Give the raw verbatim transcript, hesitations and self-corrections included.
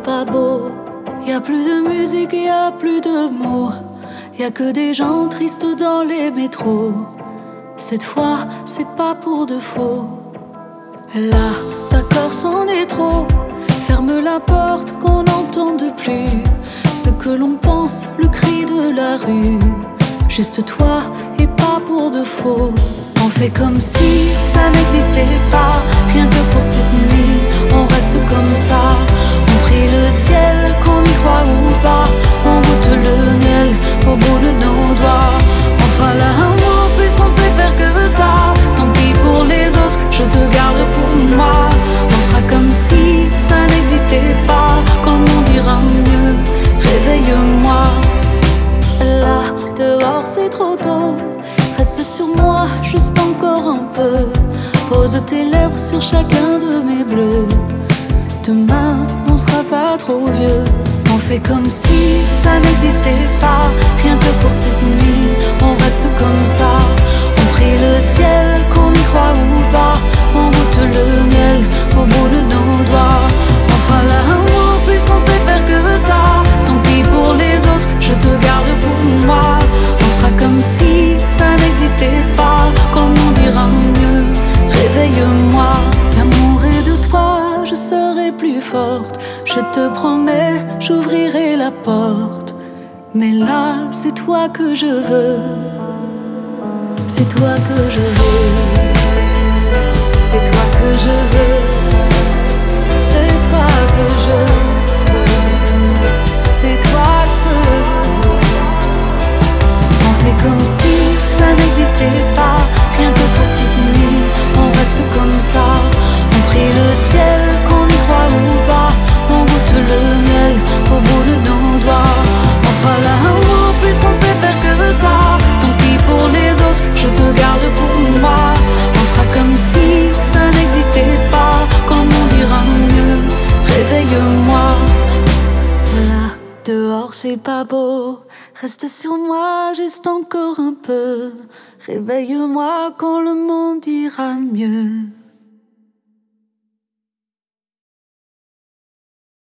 pas beau. Y a plus de musique, y a plus de mots. Y a que des gens tristes dans les métros. Cette fois, c'est pas pour de faux. Là, d'accord, c'en est trop. Ferme la porte qu'on n'entende plus ce que l'on pense, le cri de la rue. Juste toi et pas pour de faux. On fait comme si ça n'existait pas. Rien que pour cette nuit, on reste comme ça. On prie le ciel, qu'on y croit ou pas. On goûte le miel au bout de nos doigts. On fera l'amour puisqu'on sait faire que ça. Tant pis pour les autres, je te garde pour moi. On fera comme si ça n'existait pas. Quand le monde ira mieux, réveille-moi. Là, dehors c'est trop tôt. Reste sur moi juste encore un peu. Pose tes lèvres sur chacun de mes bleus. Demain, on sera pas trop vieux. On fait comme si ça n'existait pas. Rien que pour cette nuit, on reste comme ça. On prie le ciel, qu'on y croit ou pas. On goûte le miel au bout de nos doigts. On fera l'amour puisqu'on sait faire que ça. Tant pis pour les autres, je te garde pour moi. On fera comme si ça n'existait pas. Quand le monde ira mieux, réveille-moi. D'amour et de toi, je serai plus forte. Je te promets, j'ouvrirai la porte. Mais là, c'est toi que je veux. C'est toi que je veux. C'est toi que je veux. C'est toi que je veux. C'est toi que je veux. On fait comme si ça n'existait pas. Rien que pour cette nuit, on reste comme ça. On prie le ciel, qu'on y croit ou pas. On goûte le miel au bout de nos doigts. On fera l'amour puisqu'on sait faire que ça. Tant pis pour les autres, je te garde pour moi. On fera comme si ça n'existait pas. Quand le monde ira mieux, réveille-moi. Là, dehors c'est pas beau. Reste sur moi juste encore un peu. Réveille-moi quand le monde ira mieux.